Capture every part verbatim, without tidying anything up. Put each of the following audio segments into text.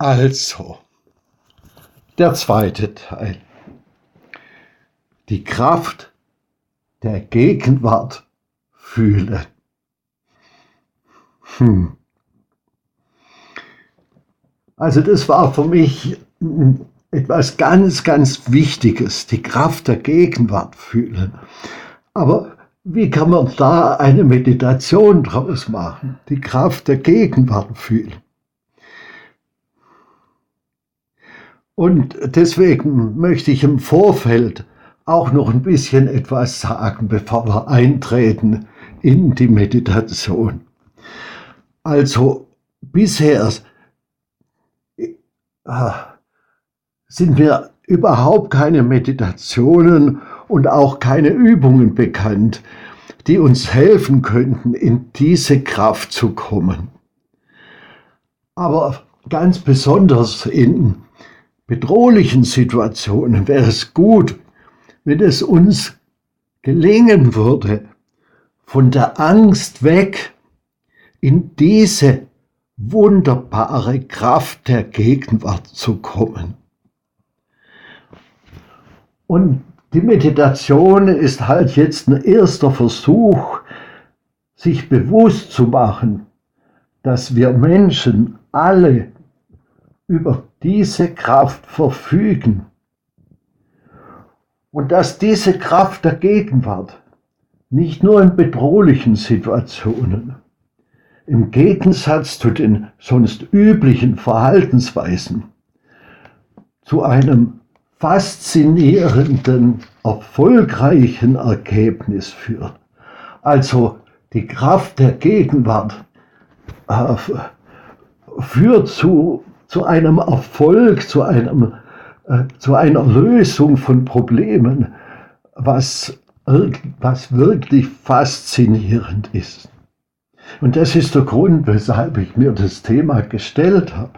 Also, der zweite Teil. Die Kraft der Gegenwart fühlen. Hm. Also das war für mich etwas ganz, ganz Wichtiges, die Kraft der Gegenwart fühlen. Aber wie kann man da eine Meditation draus machen? Die Kraft der Gegenwart fühlen. Und deswegen möchte ich im Vorfeld auch noch ein bisschen etwas sagen, bevor wir eintreten in die Meditation. Also bisher sind mir überhaupt keine Meditationen und auch keine Übungen bekannt, die uns helfen könnten, in diese Kraft zu kommen. Aber ganz besonders in bedrohlichen Situationen wäre es gut, wenn es uns gelingen würde, von der Angst weg in diese wunderbare Kraft der Gegenwart zu kommen. Und die Meditation ist halt jetzt ein erster Versuch, sich bewusst zu machen, dass wir Menschen alle über diese Kraft verfügen und dass diese Kraft der Gegenwart nicht nur in bedrohlichen Situationen, im Gegensatz zu den sonst üblichen Verhaltensweisen, zu einem faszinierenden, erfolgreichen Ergebnis führt. Also die Kraft der Gegenwart äh, führt zu, zu einem Erfolg, zu, einem, äh, zu einer Lösung von Problemen, was, was wirklich faszinierend ist. Und das ist der Grund, weshalb ich mir das Thema gestellt habe.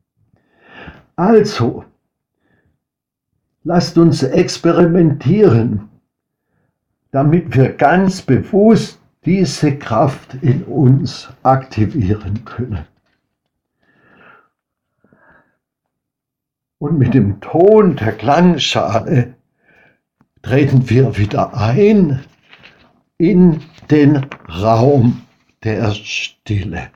Also, lasst uns experimentieren, damit wir ganz bewusst diese Kraft in uns aktivieren können. Und mit dem Ton der Klangschale treten wir wieder ein in den Raum der Stille.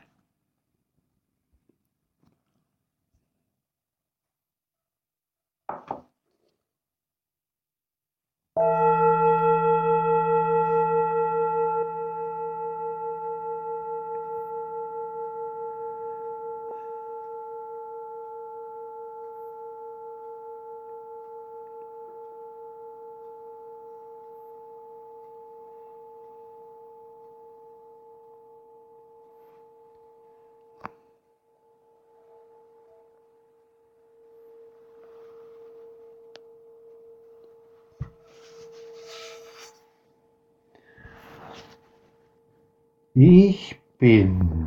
Ich bin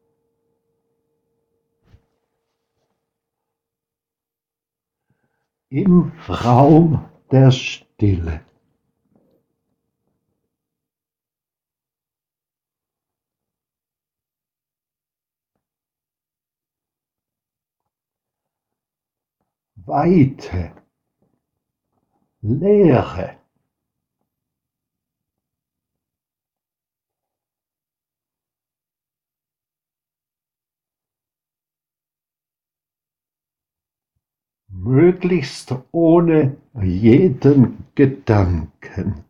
im Raum der Stille. Weite, Leere. Möglichst ohne jeden Gedanken.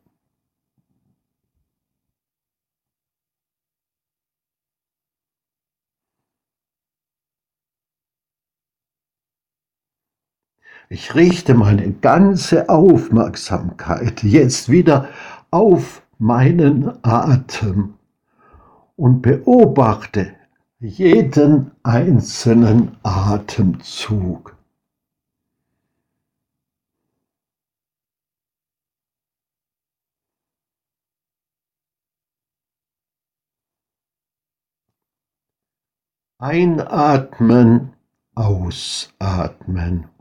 Ich richte meine ganze Aufmerksamkeit jetzt wieder auf meinen Atem und beobachte jeden einzelnen Atemzug. Einatmen, ausatmen.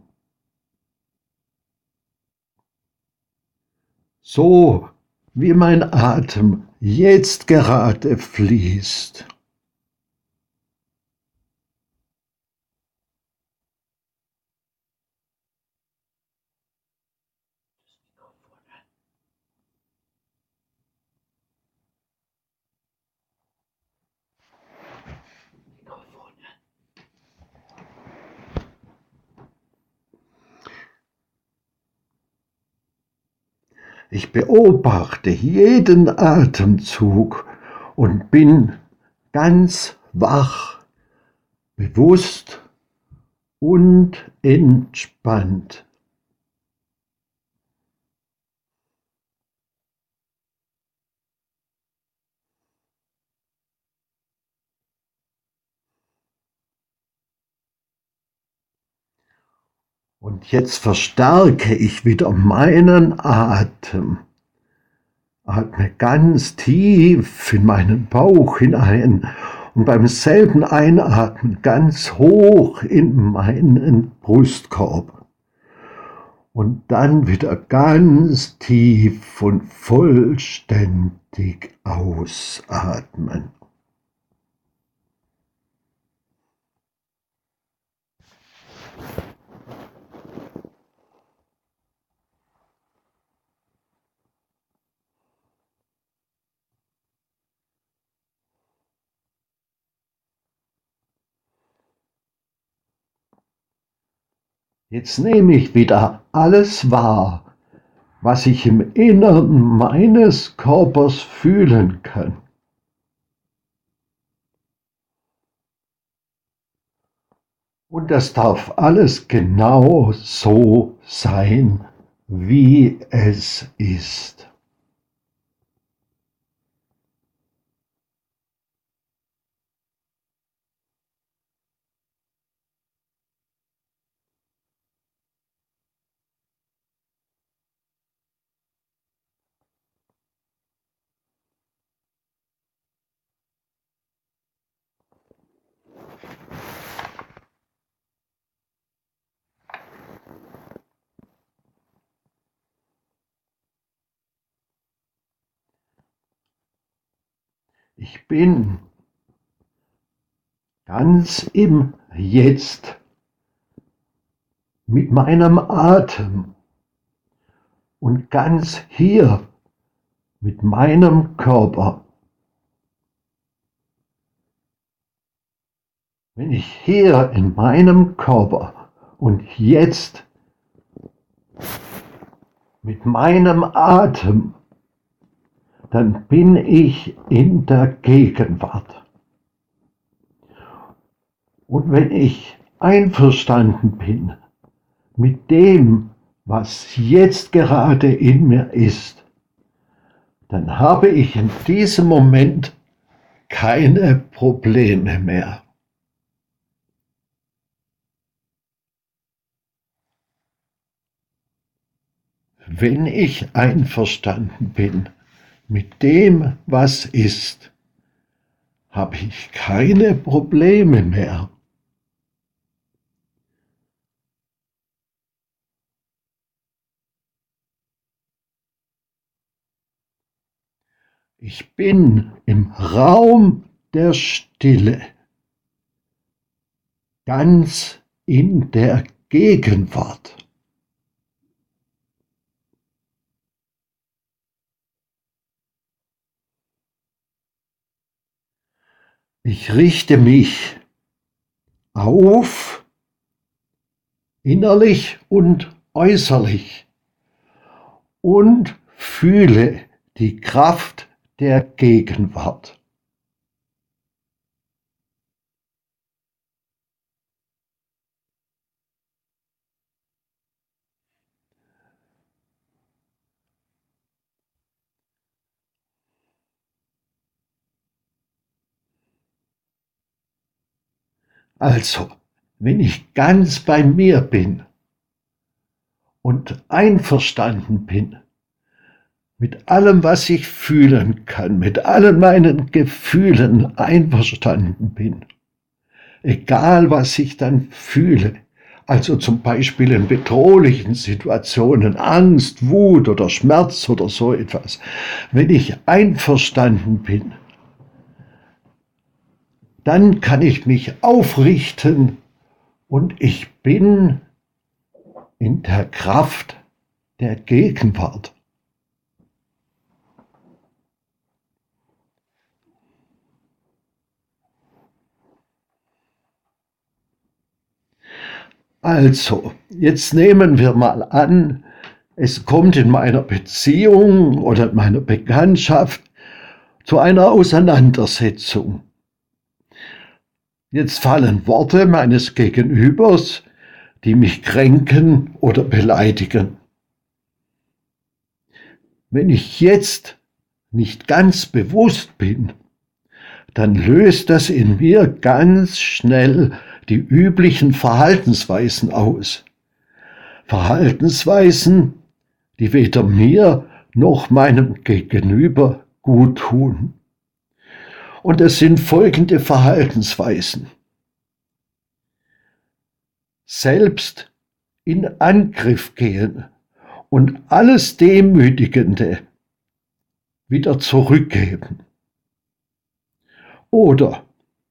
So wie mein Atem jetzt gerade fließt. Ich beobachte jeden Atemzug und bin ganz wach, bewusst und entspannt. Und jetzt verstärke ich wieder meinen Atem. Atme ganz tief in meinen Bauch hinein und beim selben Einatmen ganz hoch in meinen Brustkorb. Und dann wieder ganz tief und vollständig ausatmen. Jetzt nehme ich wieder alles wahr, was ich im Inneren meines Körpers fühlen kann. Und das darf alles genau so sein, wie es ist. Ich bin ganz im Jetzt mit meinem Atem und ganz hier mit meinem Körper. Wenn ich hier in meinem Körper und jetzt mit meinem Atem, dann bin ich in der Gegenwart. Und wenn ich einverstanden bin mit dem, was jetzt gerade in mir ist, dann habe ich in diesem Moment keine Probleme mehr. Wenn ich einverstanden bin mit dem, was ist, habe ich keine Probleme mehr. Ich bin im Raum der Stille, ganz in der Gegenwart. Ich richte mich auf, innerlich und äußerlich, und fühle die Kraft der Gegenwart. Also, wenn ich ganz bei mir bin und einverstanden bin mit allem, was ich fühlen kann, mit allen meinen Gefühlen einverstanden bin, egal was ich dann fühle, also zum Beispiel in bedrohlichen Situationen, Angst, Wut oder Schmerz oder so etwas, wenn ich einverstanden bin, dann kann ich mich aufrichten und ich bin in der Kraft der Gegenwart. Also, jetzt nehmen wir mal an, Es kommt in meiner Beziehung oder in meiner Bekanntschaft zu einer Auseinandersetzung. Jetzt fallen Worte meines Gegenübers, die mich kränken oder beleidigen. Wenn ich jetzt nicht ganz bewusst bin, dann löst das in mir ganz schnell die üblichen Verhaltensweisen aus. Verhaltensweisen, die weder mir noch meinem Gegenüber gut tun. Und es sind folgende Verhaltensweisen. Selbst in Angriff gehen und alles Demütigende wieder zurückgeben. Oder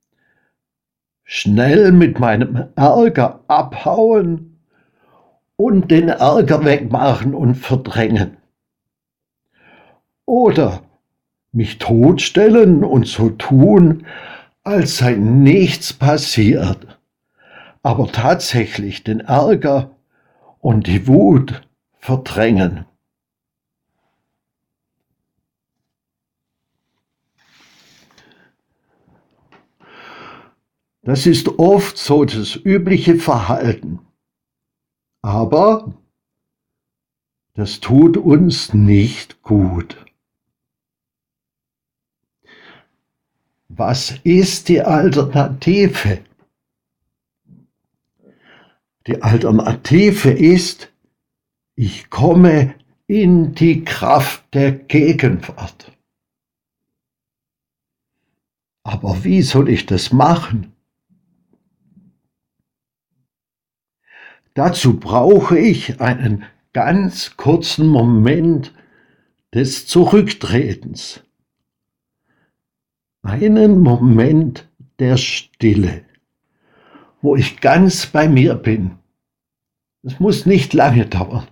schnell mit meinem Ärger abhauen und den Ärger wegmachen und verdrängen. Oder mich totstellen und so tun, als sei nichts passiert, aber tatsächlich den Ärger und die Wut verdrängen. Das ist oft so das übliche Verhalten. Aber das tut uns nicht gut. Was ist die Alternative? Die Alternative ist, ich komme in die Kraft der Gegenwart. Aber wie soll ich das machen? Dazu brauche ich einen ganz kurzen Moment des Zurücktretens. Einen Moment der Stille, wo ich ganz bei mir bin. Es muss nicht lange dauern.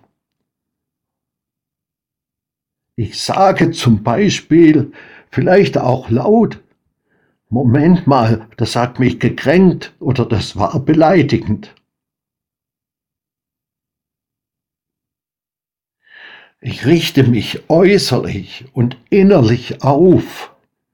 Ich sage zum Beispiel, vielleicht auch laut, Moment mal, das hat mich gekränkt oder das war beleidigend. Ich richte mich äußerlich und innerlich auf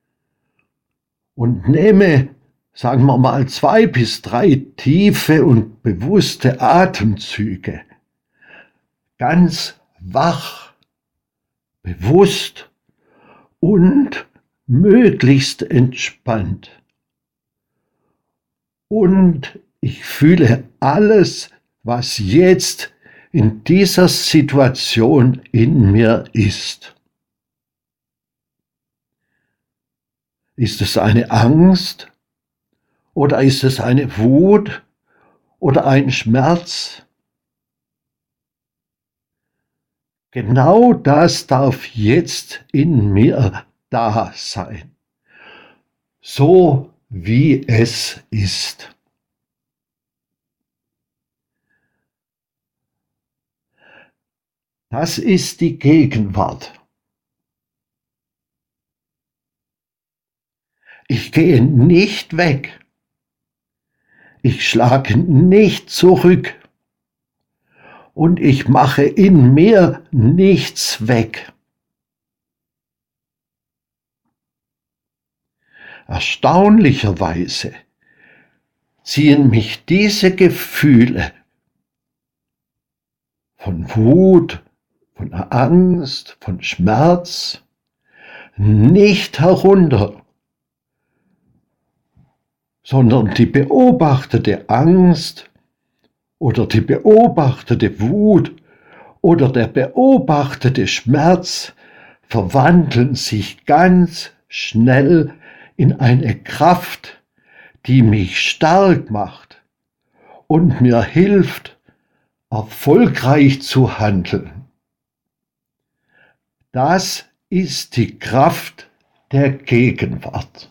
und nehme, sagen wir mal, zwei bis drei tiefe und bewusste Atemzüge. Ganz wach, bewusst und möglichst entspannt. Und ich fühle alles, was jetzt in dieser Situation in mir ist. Ist es eine Angst oder ist es eine Wut oder ein Schmerz? Genau das darf jetzt in mir da sein, so wie es ist. Das ist die Gegenwart. Ich gehe nicht weg. Ich schlage nicht zurück. Und ich mache in mir nichts weg. Erstaunlicherweise ziehen mich diese Gefühle von Wut, von Angst, von Schmerz nicht herunter, sondern die beobachtete Angst oder die beobachtete Wut oder der beobachtete Schmerz verwandeln sich ganz schnell in eine Kraft, die mich stark macht und mir hilft, erfolgreich zu handeln. Das ist die Kraft der Gegenwart.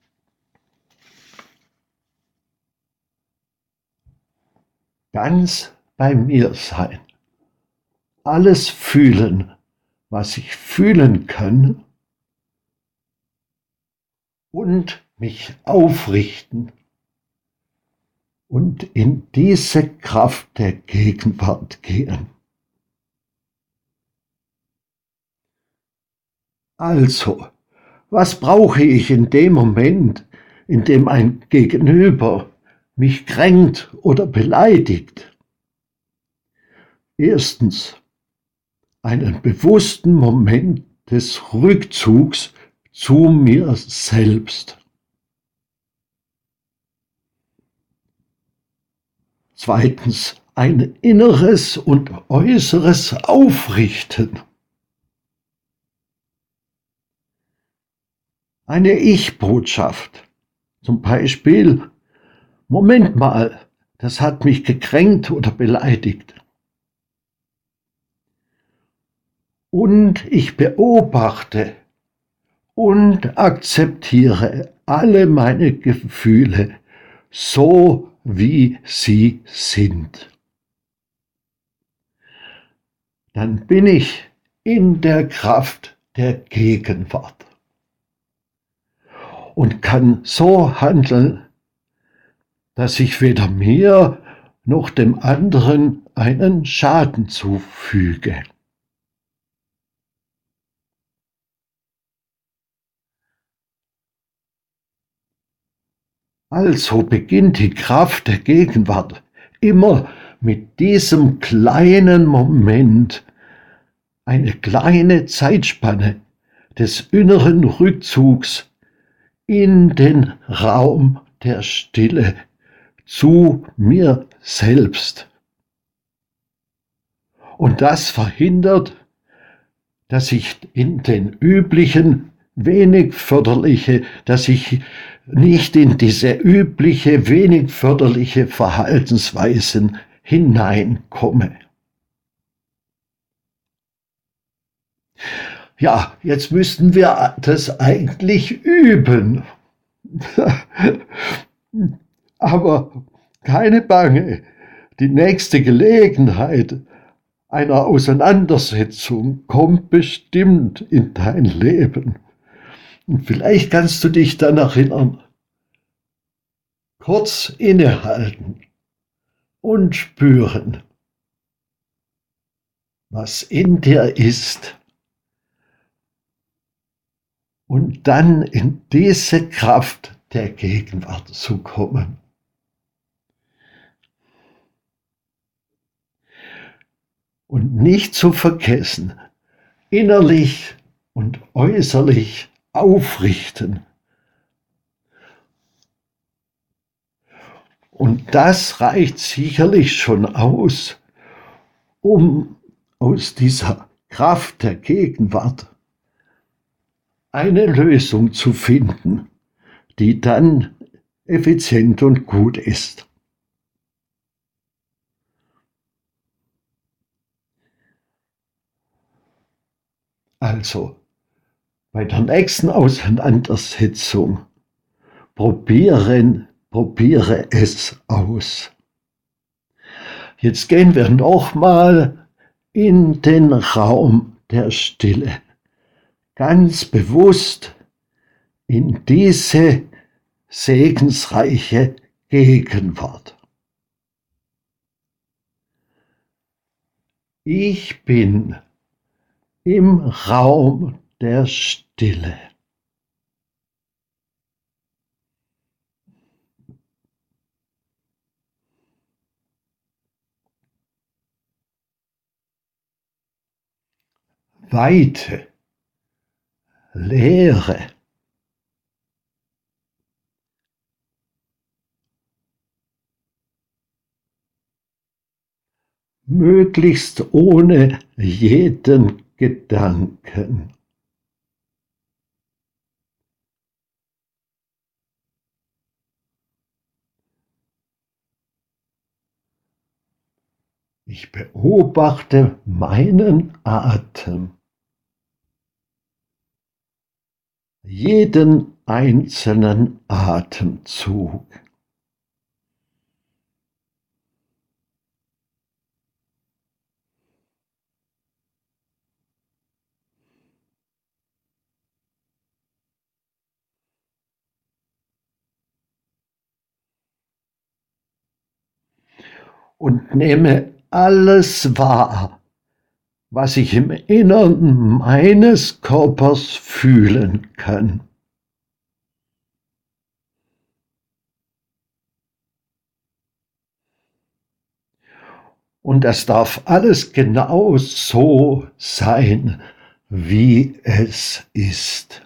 Ganz bei mir sein, alles fühlen, was ich fühlen kann und mich aufrichten und in diese Kraft der Gegenwart gehen. Also, was brauche ich in dem Moment, in dem ein Gegenüber mich kränkt oder beleidigt? Erstens, einen bewussten Moment des Rückzugs zu mir selbst. Zweitens, ein inneres und äußeres Aufrichten. Eine Ich-Botschaft. Zum Beispiel, Moment mal, das hat mich gekränkt oder beleidigt. Und ich beobachte und akzeptiere alle meine Gefühle so, wie sie sind. Dann bin ich in der Kraft der Gegenwart und kann so handeln, dass ich weder mir noch dem anderen einen Schaden zufüge. Also beginnt die Kraft der Gegenwart immer mit diesem kleinen Moment, eine kleine Zeitspanne des inneren Rückzugs in den Raum der Stille zu mir selbst. Und das verhindert, dass ich in den üblichen, wenig förderliche, dass ich nicht in diese übliche, wenig förderliche Verhaltensweisen hineinkomme. Ja, jetzt müssten wir das eigentlich üben. Aber keine Bange, die nächste Gelegenheit einer Auseinandersetzung kommt bestimmt in dein Leben. Und vielleicht kannst du dich dann erinnern. Kurz innehalten und spüren, was in dir ist. Und dann in diese Kraft der Gegenwart zu kommen. Und nicht zu vergessen, innerlich und äußerlich aufrichten. Und das reicht sicherlich schon aus, um aus dieser Kraft der Gegenwart eine Lösung zu finden, die dann effizient und gut ist. Also, bei der nächsten Auseinandersetzung probieren, probiere es aus. Jetzt gehen wir nochmal in den Raum der Stille. Ganz bewusst in diese segensreiche Gegenwart. Ich bin im Raum der Stille. Weite, Leere. Möglichst ohne jeden Gedanken. Ich beobachte meinen Atem. Jeden einzelnen Atemzug. Und nehme alles wahr, was ich im Innern meines Körpers fühlen kann. Und das darf alles genau so sein, wie es ist.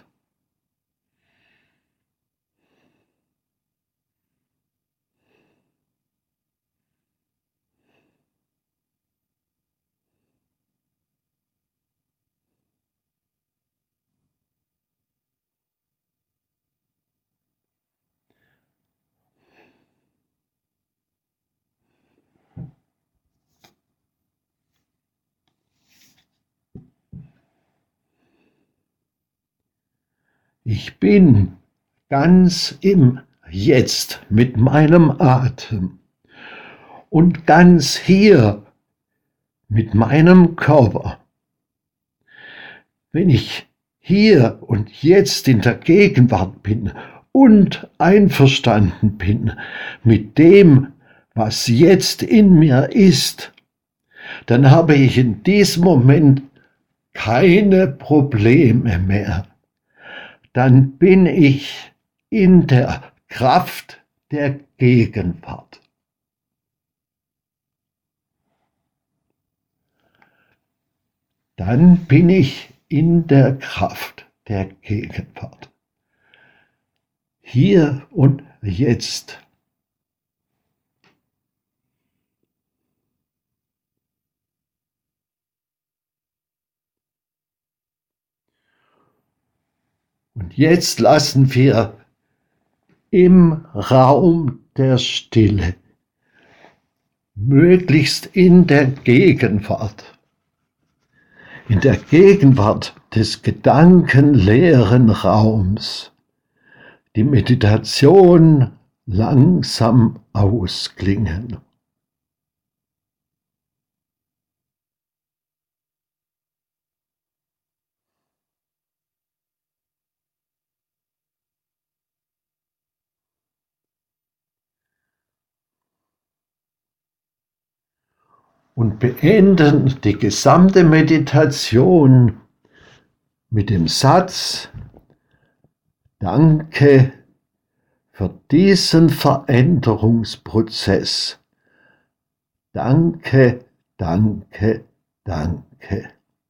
Ich bin ganz im Jetzt mit meinem Atem und ganz hier mit meinem Körper. Wenn ich hier und jetzt in der Gegenwart bin und einverstanden bin mit dem, was jetzt in mir ist, dann habe ich in diesem Moment keine Probleme mehr. Dann bin ich in der Kraft der Gegenwart. Dann bin ich in der Kraft der Gegenwart. Hier und jetzt. Und jetzt lassen wir im Raum der Stille, möglichst in der Gegenwart, in der Gegenwart des gedankenleeren Raums, die Meditation langsam ausklingen. Und beenden die gesamte Meditation mit dem Satz: Danke für diesen Veränderungsprozess. Danke, danke, danke.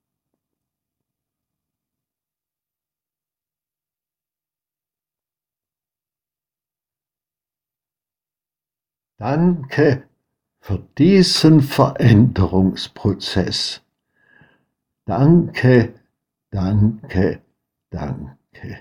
Danke für diesen Veränderungsprozess. Danke, danke, danke.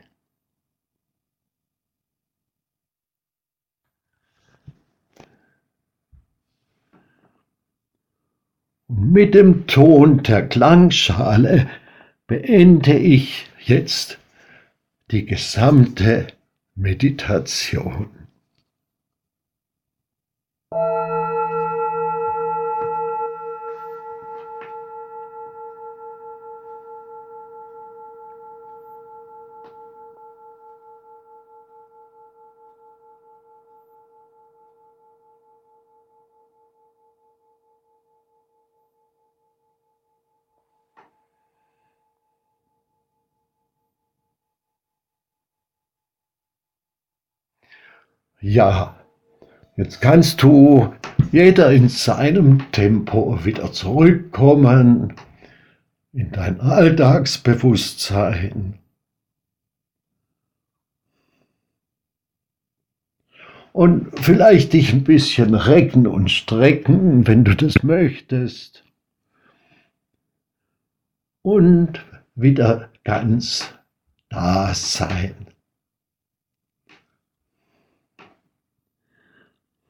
Und mit dem Ton der Klangschale beende ich jetzt die gesamte Meditation. Ja, jetzt kannst du jeder in seinem Tempo wieder zurückkommen in dein Alltagsbewusstsein. Und vielleicht dich ein bisschen recken und strecken, wenn du das möchtest. Und wieder ganz da sein.